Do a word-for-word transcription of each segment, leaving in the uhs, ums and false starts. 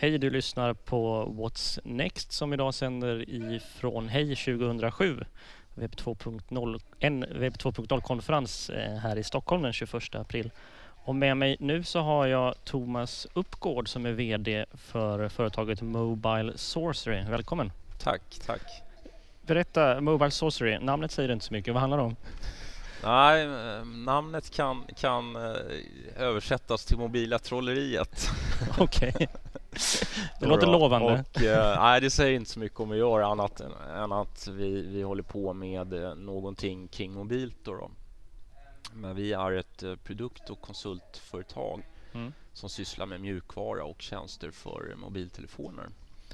Hej, du lyssnar på What's Next som idag sänder ifrån Hej tjugohundrasju. Webb två punkt noll, en Webb två punkt noll-konferens här i Stockholm den tjugoförsta april. Och med mig nu så har jag Thomas Uppgård som är vd för företaget Mobile Sorcery. Välkommen. Tack, tack. Berätta, Mobile Sorcery, namnet säger inte så mycket. Vad handlar det om? Nej, namnet kan, kan översättas till mobila trolleriet. Okej. Okay. Det låter lovande. Och, eh, nej, det säger inte så mycket om vi gör annat än, än att vi, vi håller på med eh, någonting kring mobilt. Då, då. Men vi är ett eh, produkt- och konsultföretag mm. som sysslar med mjukvara och tjänster för mobiltelefoner.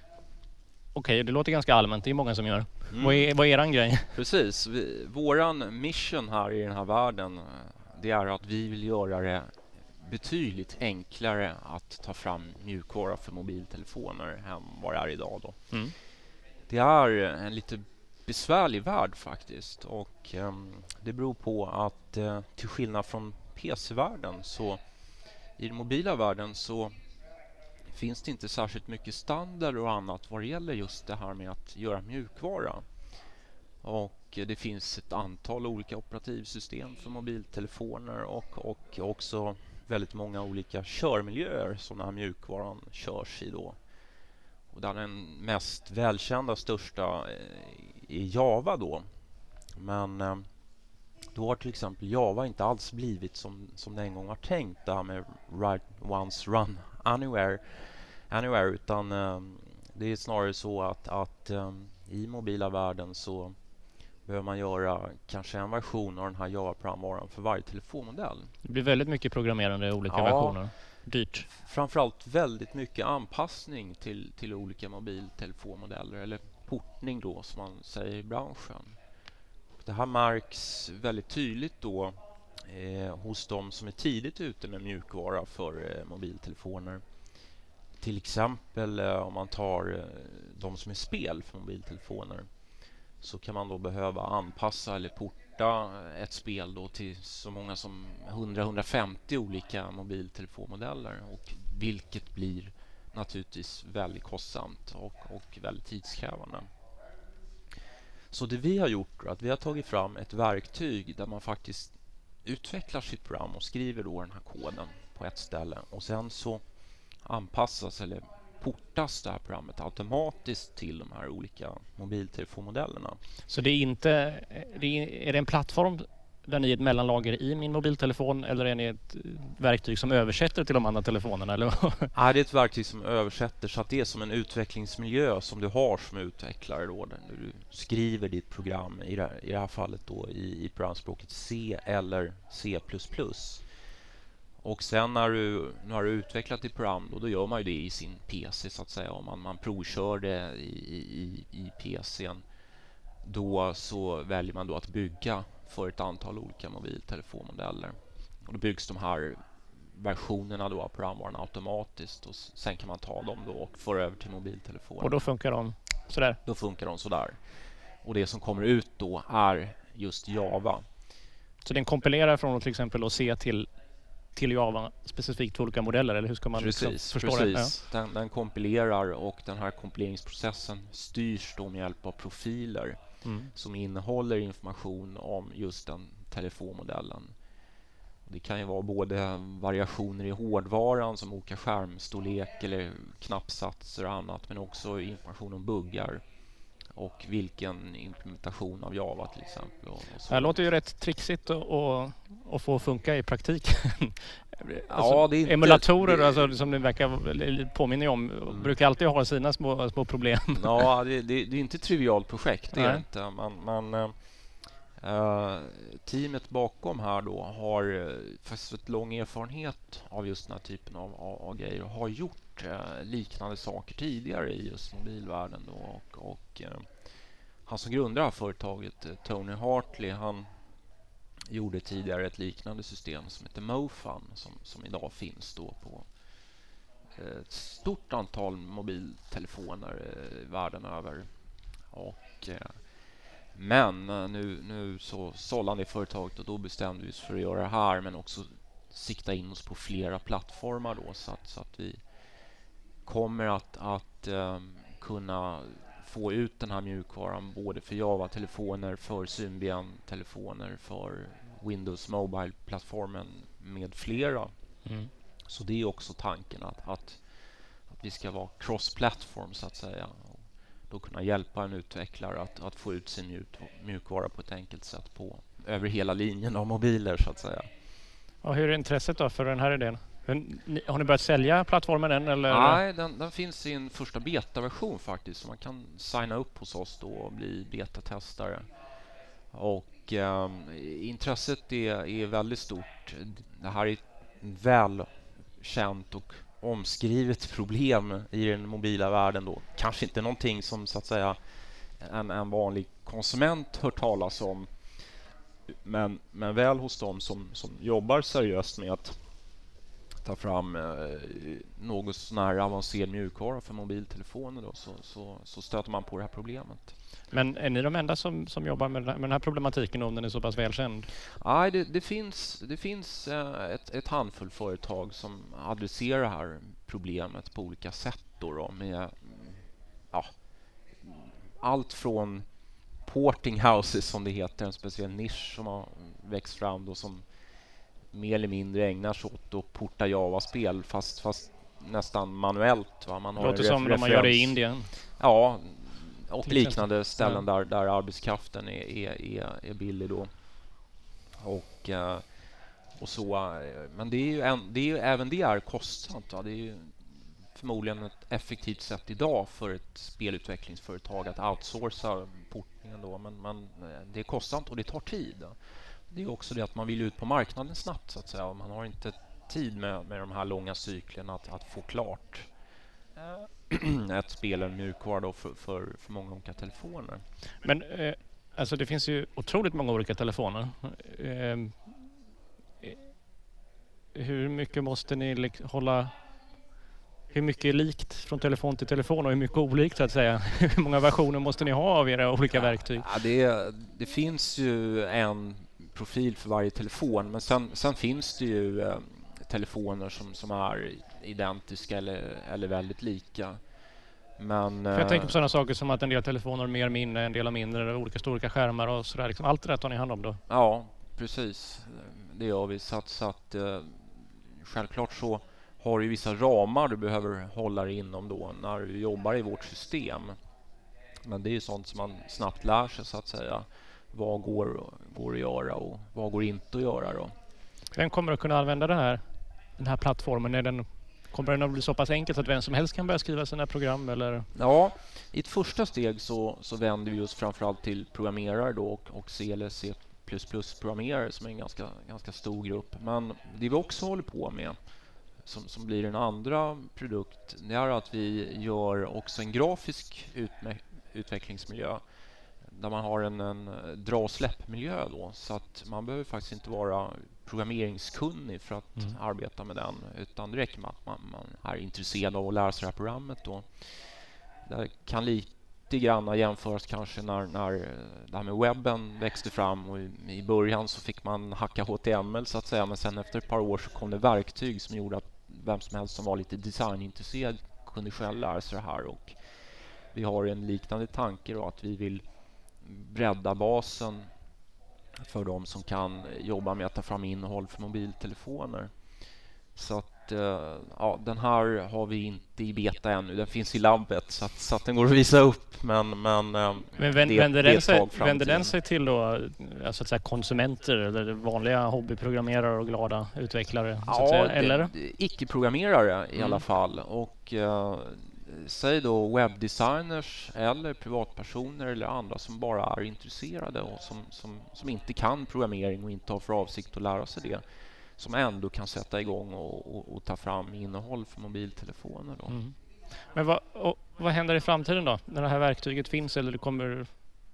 Okej, okay, det låter ganska allmänt. Det är många som gör. Mm. Vad är, vad är eran grej? Precis. Vi, våran mission här i den här världen, det är att vi vill göra det betydligt enklare att ta fram mjukvara för mobiltelefoner än vad det är idag. Då. Mm. Det är en lite besvärlig värld faktiskt. Och um, det beror på att uh, till skillnad från P C-världen så i den mobila världen så finns det inte särskilt mycket standard och annat vad det gäller just det här med att göra mjukvara. Och det finns ett antal olika operativsystem för mobiltelefoner och, och också väldigt många olika körmiljöer som den här mjukvaran körs i då. Och den mest välkända största är Java då. Men då har till exempel Java inte alls blivit som, som det en gång har tänkt, det här med write once run anywhere, anywhere utan um, det är snarare så att, att um, i mobila världen så behöver man göra kanske en version av den här Java-programvaran för varje telefonmodell. Det blir väldigt mycket programmerande i olika ja, versioner. Dyrt. Framförallt väldigt mycket anpassning till, till olika mobiltelefonmodeller eller portning då som man säger i branschen. Det här märks väldigt tydligt då eh, hos de som är tidigt ute med mjukvara för eh, mobiltelefoner. Till exempel eh, om man tar eh, de som är spel för mobiltelefoner så kan man då behöva anpassa eller porta ett spel då till så många som hundra till hundrafemtio olika mobiltelefonmodeller, och vilket blir naturligtvis väldigt kostsamt och, och väldigt tidskrävande. Så det vi har gjort är att vi har tagit fram ett verktyg där man faktiskt utvecklar sitt program och skriver då den här koden på ett ställe och sen så anpassas eller portas det här programmet automatiskt till de här olika mobiltelefonmodellerna. Så det är inte det är, är det en plattform där ni är ett mellanlager i min mobiltelefon, eller är ni ett verktyg som översätter till de andra telefonerna? Eller? Ja, det är ett verktyg som översätter, så att det är som en utvecklingsmiljö som du har som utvecklare då, där du skriver ditt program i det, i det här fallet då i, i programspråket C eller C plus plus. Och sen när du, när du har utvecklat ditt program då, då gör man ju det i sin P C så att säga. Om man, man provkör det i, i, i P C:n, då så väljer man då att bygga för ett antal olika mobiltelefonmodeller. Och då byggs de här versionerna då av programvaran automatiskt, och sen kan man ta dem då och föra över till mobiltelefonen. Och då funkar de sådär? Då funkar de sådär. Och det som kommer ut då är just Java. Så den kompilerar från till exempel att se till till Java specifikt för olika modeller, eller hur ska man precis, liksom förstå precis. det? Ja. Den, den kompilerar, och den här kompileringsprocessen styrs då med hjälp av profiler mm. som innehåller information om just den telefonmodellen. Det kan ju vara både variationer i hårdvaran som olika skärmstorlek eller knappsatser och annat, men också information om buggar och vilken implementation av Java till exempel. Och, och så. Det låter ju rätt trixigt att få funka i praktiken. Alltså, ja, det är inte, emulatorer det, alltså, som det verkar påminna om mm. brukar alltid ha sina små, små problem. Ja, det, det, det är inte ett trivialt projekt. Det är inte. Man, man, äh, teamet bakom här då har äh, faktiskt ett lång erfarenhet av just den här typen av, av, av grejer och har gjort äh, liknande saker tidigare i just mobilvärlden då, och, och äh, han som grundade företaget, Tony Hartley, han gjorde tidigare ett liknande system som heter MoFun, som, som idag finns då på ett stort antal mobiltelefoner eh, världen över. Och, eh, men nu, nu så sålde han det företaget, och då bestämde vi oss för att göra det här, men också sikta in oss på flera plattformar då, så att, så att vi kommer att, att eh, kunna få ut den här mjukvaran både för Java-telefoner, för Symbian-telefoner, för Windows Mobile-plattformen med flera. Mm. Så det är också tanken att, att, att vi ska vara cross-platform så att säga. Och då kunna hjälpa en utvecklare att, att få ut sin mjuk, mjukvara på ett enkelt sätt på, över hela linjen av mobiler så att säga. Och hur är intresset då för den här idén? Har ni börjat sälja plattformen än? Eller? Nej, den, den finns i en första betaversion faktiskt. Så man kan signa upp hos oss då och bli betatestare. Och eh, intresset är, är väldigt stort. Det här är ett välkänt och omskrivet problem i den mobila världen då. Kanske inte någonting som så att säga en, en vanlig konsument hör talas om. Men, men väl hos dem som, som jobbar seriöst med att ta fram eh, något sån här avancerad mjukvara för mobiltelefoner då, så, så, så stöter man på det här problemet. Men är ni de enda som, som jobbar med, med den här problematiken om den är så pass välkänd? Nej, det, det finns, det finns eh, ett, ett handfull företag som adresserar det här problemet på olika sätt då, då med ja, allt från porting houses som det heter, en speciell nisch som har växt fram då, som mer eller mindre ägnar sig åt att porta Java-spel fast, fast nästan manuellt. Va? Man har låter som när man gör det i Indien. Ja, och liknande ställen ja. där, där arbetskraften är, är, är, är billig då. Och, och så, men det är ju, en, det är ju även det är kostsamt. Va? Det är ju förmodligen ett effektivt sätt idag för ett spelutvecklingsföretag att outsourca portningen då, men, men det är kostsamt och det tar tid. Då. Det är också det att man vill ut på marknaden snabbt så att säga. Man har inte tid med, med de här långa cyklerna att, att få klart äh. ett spel eller mjukvara då för, för, för många olika telefoner. Men eh, alltså det finns ju otroligt många olika telefoner. Eh, hur mycket måste ni liksom hålla... Hur mycket är likt från telefon till telefon och hur mycket olikt så att säga? Hur många versioner måste ni ha av era olika ja, verktyg? Ja, det, det finns ju en profil för varje telefon, men sen, sen finns det ju eh, telefoner som, som är identiska eller, eller väldigt lika. Men, för jag tänker på sådana saker som att en del telefoner har mer minne, en del har mindre, olika storlekar skärmar och sådär. Liksom allt det där tar ni hand om då? Ja, precis. Det gör vi. Så att, så att eh, självklart så har du vissa ramar du behöver hålla dig inom då när du jobbar i vårt system. Men det är ju sånt som man snabbt lär sig så att säga. Vad går, går att göra och vad går inte att göra då. Vem kommer att kunna använda det här, den här plattformen? Är den, kommer den att bli så pass enkelt att vem som helst kan börja skriva sina program? Eller? Ja, i ett första steg så, så vänder vi oss framförallt till programmerare då och, och C eller C plus plus-programmerare som är en ganska, ganska stor grupp. Men det vi också håller på med Som, som blir en andra produkt, det är att vi gör också en grafisk utme- utvecklingsmiljö där man har en, en dra- och släppmiljö då, så att man behöver faktiskt inte vara programmeringskunnig för att mm. arbeta med den, utan det räcker med att man, man är intresserad av att lära sig det här programmet då. Det kan lite grann jämföras kanske när, när det här med webben växte fram och i, i början så fick man hacka H T M L så att säga, men sen efter ett par år så kom det verktyg som gjorde att vem som helst som var lite designintresserad kunde själv lära sig det här, och vi har en liknande tanke då, att vi vill bredda basen för de som kan jobba med att ta fram innehåll för mobiltelefoner. Så att ja, den här har vi inte i beta ännu. Den finns i labbet så att, så att den går att visa upp. Men, men, men vänder, det, vänder, det den, sig, vänder den sig till då, så att säga, konsumenter eller vanliga hobbyprogrammerare och glada utvecklare? Ja, så att säga, eller? icke-programmerare i mm. alla fall. Och uh, säg då webbdesigners eller privatpersoner eller andra som bara är intresserade och som, som, som inte kan programmering och inte har för avsikt att lära sig det, som ändå kan sätta igång och, och, och ta fram innehåll för mobiltelefoner då. Mm. Men vad, och, vad händer i framtiden då? När det här verktyget finns, eller det kommer,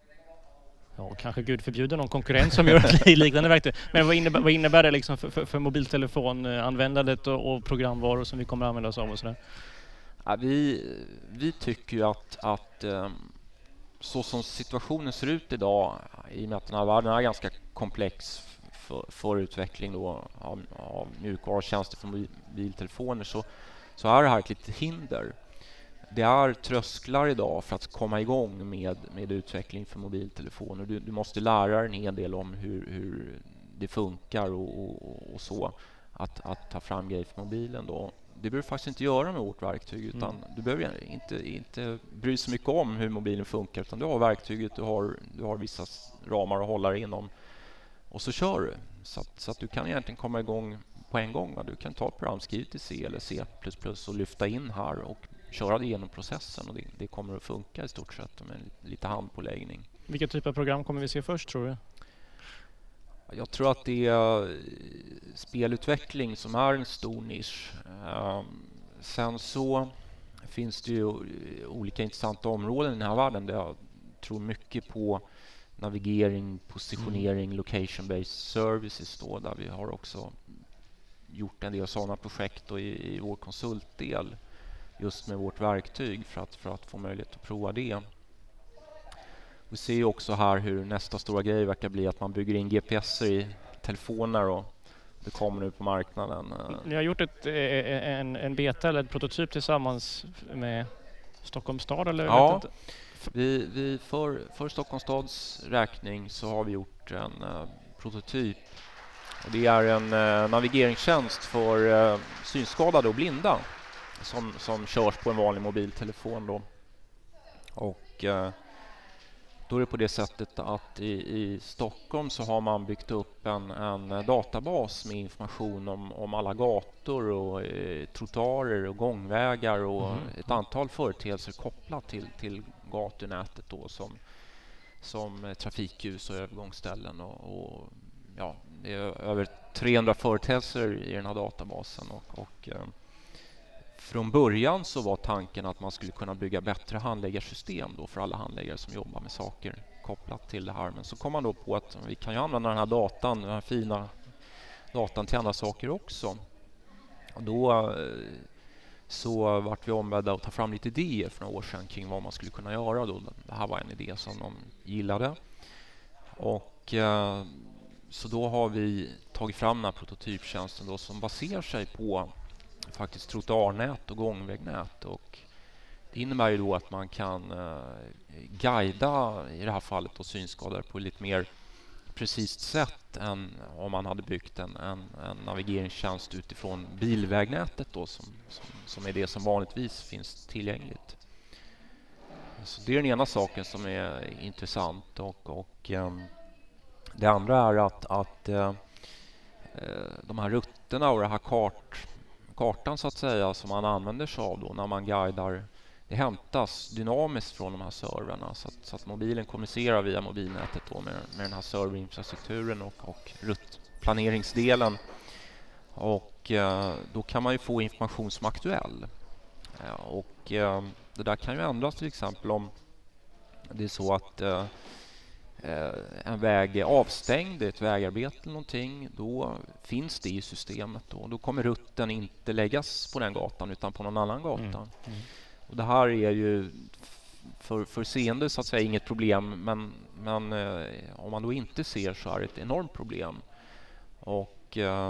ja, kanske Gud förbjuder någon konkurrent som gör ett liknande verktyg. Men vad innebär, vad innebär det liksom för, för, för mobiltelefonanvändandet och, och programvaror som vi kommer att använda oss av och sådär? Ja, vi, vi tycker ju att, att um, så som situationen ser ut idag, i och med att den här världen är ganska komplex för, för utveckling då av, av mjukvara och tjänster för mobiltelefoner, så, så är det här ett litet hinder. Det är trösklar idag för att komma igång med, med utveckling för mobiltelefoner. Du, du måste lära dig en hel del om hur, hur det funkar och, och, och så. Att, att ta fram grejer för mobilen då. Det behöver du faktiskt inte göra med vårt verktyg, utan mm. du behöver inte, inte bry så mycket om hur mobilen funkar, utan du har verktyget, du har, du har vissa ramar att hålla dig inom och så kör du. Så att, så att du kan egentligen komma igång på en gång. Du kan ta ett program skrivet i C eller C plus plus och lyfta in här och köra det genom processen, och det, det kommer att funka i stort sett med lite handpåläggning. Vilka typer av program kommer vi se först, tror du? Jag tror att det är spelutveckling som är en stor nisch. Sen så finns det ju olika intressanta områden i den här världen där jag tror mycket på navigering, positionering, mm. location-based services då, där vi har också gjort en del sådana projekt då i, i vår konsultdel just med vårt verktyg för att, för att få möjlighet att prova det. Vi ser ju också här hur nästa stora grej verkar bli att man bygger in G P S i telefoner, och det kommer nu på marknaden. Ni har gjort ett, en, en beta eller ett prototyp tillsammans med Stockholms stad? Eller ja, vi, vi för, för Stockholms stads räkning så har vi gjort en uh, prototyp. Och det är en uh, navigeringstjänst för uh, synskadade och blinda som, som körs på en vanlig mobiltelefon då. Och uh, då är det på det sättet att i, i Stockholm så har man byggt upp en, en databas med information om, om alla gator och eh, trottoarer och gångvägar och mm. ett antal företeelser kopplat till, till gatunätet då, som, som trafikljus och övergångsställen. Och, och, ja, det är över trehundra företeelser i den här databasen. Och, och eh, från början så var tanken att man skulle kunna bygga bättre handläggarsystem då för alla handläggare som jobbar med saker kopplat till det här. Men så kom man då på att vi kan ju använda den här datan, den här fina datan till andra saker också. Och då så vart vi ombedda att ta fram lite idéer för några år sedan kring vad man skulle kunna göra då. Det här var en idé som de gillade. Och eh, så då har vi tagit fram den här prototyptjänsten då, som baserar sig på faktiskt trottoarnät och gångvägnät, och det innebär ju då att man kan eh, guida i det här fallet då synskadade på ett lite mer precis sätt än om man hade byggt en, en, en navigeringstjänst utifrån bilvägnätet då, som, som, som är det som vanligtvis finns tillgängligt. Så det är den ena saken som är intressant, och, och eh, det andra är att, att eh, de här rutterna och det här kart kartan så att säga som man använder sig av då när man guidar, det hämtas dynamiskt från de här servrarna, så att, så att mobilen kommunicerar via mobilnätet då med, med den här serverinfrastrukturen och, och ruttplaneringsdelen, och eh, då kan man ju få information som är aktuell. Eh, och eh, det där kan ju ändras till exempel om det är så att eh, en väg är avstängd, ett vägarbete eller någonting, då finns det i systemet då. Då kommer rutten inte läggas på den gatan utan på någon annan gata. Mm. Mm. Och det här är ju för, för seende så att säga inget problem, men, men eh, om man då inte ser så är det ett enormt problem. Och eh,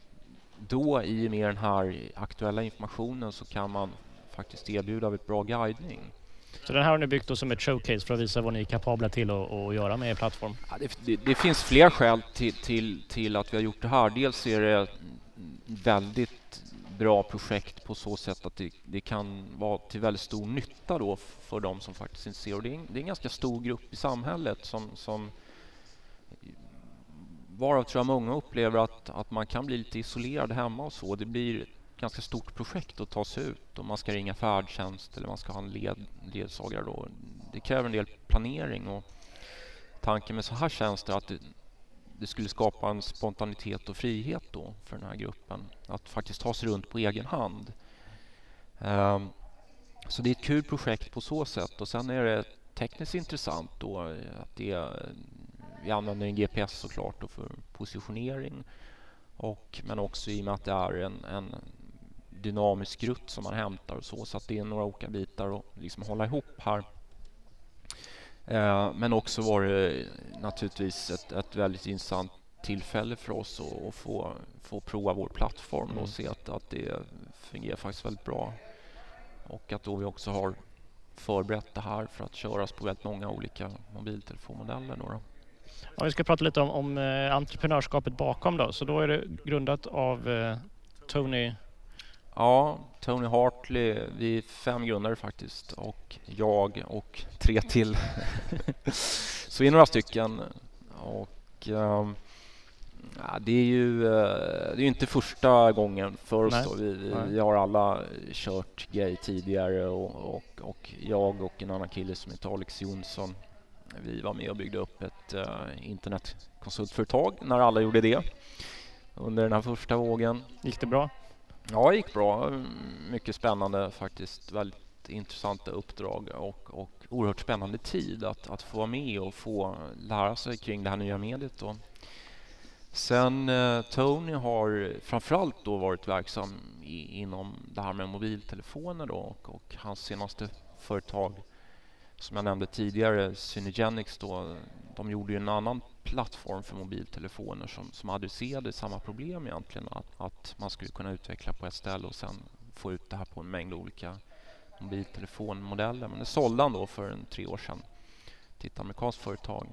då i och med den här aktuella informationen så kan man faktiskt erbjuda ett bra guidning. Så den här har ni byggt då som ett showcase för att visa vad ni är kapabla till att, att göra med er plattform? Ja, det, det, det finns fler skäl till, till, till att vi har gjort det här. Dels är det väldigt bra projekt på så sätt att det, det kan vara till väldigt stor nytta då för de som faktiskt inte ser. Och det, är en, det är en ganska stor grupp i samhället som, som varav tror jag många upplever att, att man kan bli lite isolerad hemma och så. Det blir ganska stort projekt att ta sig ut om man ska ringa färdtjänst eller man ska ha en led, ledsagare då. Det kräver en del planering, och tanken med så här tjänster är att det, det skulle skapa en spontanitet och frihet då för den här gruppen att faktiskt ta sig runt på egen hand. Um, så det är ett kul projekt på så sätt, och sen är det tekniskt intressant då att det, vi använder en G P S såklart då för positionering, och, men också i och med att det är en, en dynamisk rutt som man hämtar och så, så att det är några olika bitar att liksom hålla ihop här. Eh, men också var det naturligtvis ett, ett väldigt intressant tillfälle för oss att, att få, få prova vår plattform och Mm. se att, att det fungerar faktiskt väldigt bra. Och att då vi också har förberett det här för att köras på väldigt många olika mobiltelefonmodeller. Då då. Ja, vi ska prata lite om, om eh, entreprenörskapet bakom då. Så då är det grundat av eh, Tony. Ja, Tony Hartley, vi är fem grundare faktiskt, och jag och tre till. Så vi är några stycken. Och um, ja, det är ju uh, det är ju inte första gången för oss. Då. Vi, vi, vi har alla kört grej tidigare och, och, och jag och en annan kille som heter Alex Jonsson, vi var med och byggde upp ett uh, internetkonsultföretag när alla gjorde det under den här första vågen. Gick det bra? Ja, det gick bra. Mycket spännande faktiskt. Väldigt intressanta uppdrag och, och oerhört spännande tid att, att få vara med och få lära sig kring det här nya mediet. Då. Sen eh, Tony har framförallt då varit verksam i, inom det här med mobiltelefoner då, och, och hans senaste företag som jag nämnde tidigare, Synegenics då, de gjorde ju en annan plattform för mobiltelefoner som, som adresserade samma problem egentligen, att, att man skulle kunna utveckla på ett ställe och sen få ut det här på en mängd olika mobiltelefonmodeller. Men det sålde han då för en tre år sedan till ett amerikanskt företag.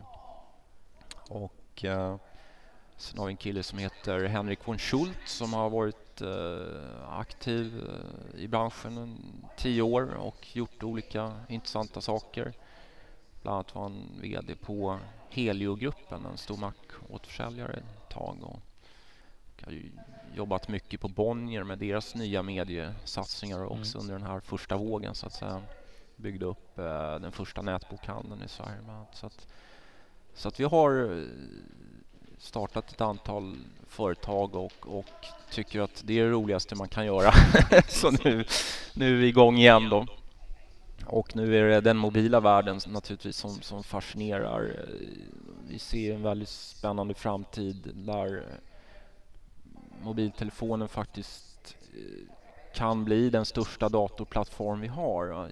Och eh, sen har vi en kille som heter Henrik von Schultz som har varit eh, aktiv eh, i branschen en tio år och gjort olika intressanta saker. Bland annat var han vd på Heliogruppen, en stor Mac-återförsäljare ett tag. Och har ju jobbat mycket på Bonnier med deras nya mediesatsningar också mm. under den här första vågen så att säga. Byggde upp eh, den första nätbokhandeln i Sverige. Så att, så att vi har startat ett antal företag och, och tycker att det är det roligaste man kan göra. Så nu, nu är vi igång igen då. Och nu är det den mobila världen naturligtvis som, som fascinerar. Vi ser en väldigt spännande framtid där mobiltelefonen faktiskt kan bli den största datorplattform vi har.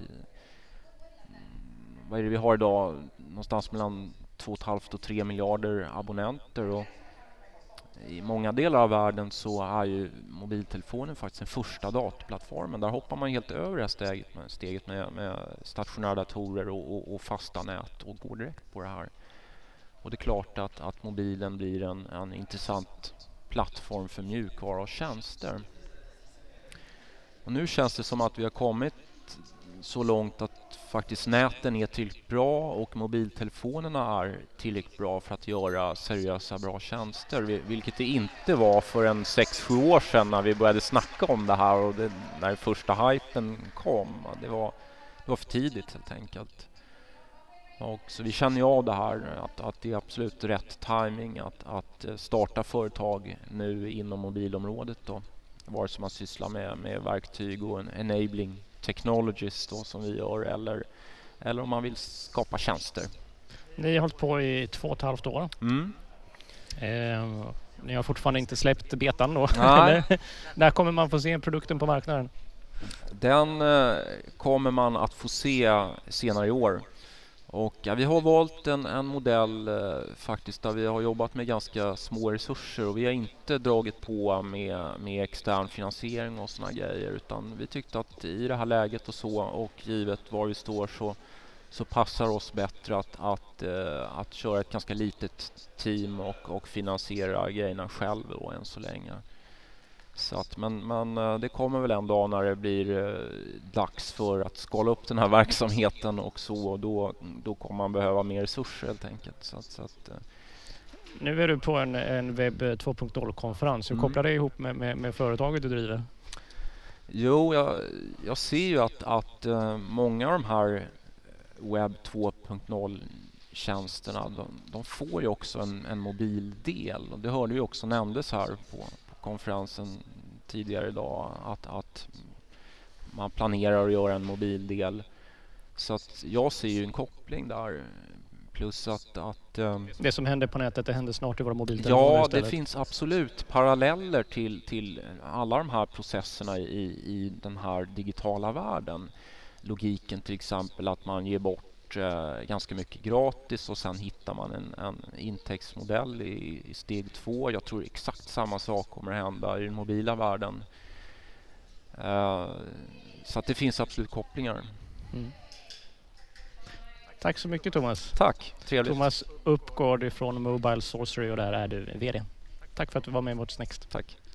Vad är det vi har idag? Någonstans mellan två och ett halvt och tre miljarder abonnenter. Och i många delar av världen så är ju mobiltelefonen faktiskt den första datorplattformen. Där hoppar man helt över det här steget med, steget med, med stationära datorer och, och, och fasta nät och går direkt på det här. Och det är klart att, att mobilen blir en, en intressant plattform för mjukvara och tjänster. Och nu känns det som att vi har kommit så långt att faktiskt näten är tillräckligt bra och mobiltelefonerna är tillräckligt bra för att göra seriösa bra tjänster, vilket det inte var för en sex sju år sedan när vi började snacka om det här och det, när första hypen kom. Det var, det var för tidigt helt enkelt. Och så vi känner ju av det här att, att det är absolut rätt timing att, att starta företag nu inom mobilområdet då. Vare sig man sysslar med, med verktyg och en enabling technologies då, som vi gör eller, eller om man vill skapa tjänster. Ni har hållit på i två och ett halvt år. Mm. Eh, ni har fortfarande inte släppt betan då. Nej. När kommer man få se produkten på marknaden? Den eh, kommer man att få se senare i år. Och ja, vi har valt en, en modell eh, faktiskt där vi har jobbat med ganska små resurser och vi har inte dragit på med, med extern finansiering och såna grejer, utan vi tyckte att i det här läget och så och givet var vi står så, så passar oss bättre att, att, eh, att köra ett ganska litet team och, och finansiera grejerna själv då än så länge. Så att, men, men det kommer väl en dag när det blir eh, dags för att skala upp den här verksamheten och så, och då, då kommer man behöva mer resurser helt enkelt. Så att, så att, eh. Nu är du på en, en webb två punkt noll-konferens. Hur Mm. kopplar det ihop med, med, med företaget du driver? Jo, jag, jag ser ju att, att uh, många av de här webb två punkt noll-tjänsterna, de, de får ju också en, en mobildel. Och det hörde vi också nämndes här på konferensen tidigare idag att, att man planerar att göra en mobildel. Så att jag ser ju en koppling där. Plus att... att um, det som händer på nätet, det händer snart i våra mobiltelefoner ja, istället. det finns absolut paralleller till, till alla de här processerna i, i den här digitala världen. Logiken till exempel att man ger bort bort eh, ganska mycket gratis och sen hittar man en, en intäktsmodell i, i steg två. Jag tror exakt samma sak kommer att hända i den mobila världen. Eh, så att det finns absolut kopplingar. Mm. Tack så mycket Thomas. Tack, trevligt. Thomas Uppgård från Mobile Sorcery och där är du V D. Tack för att du var med i What's Next. Tack.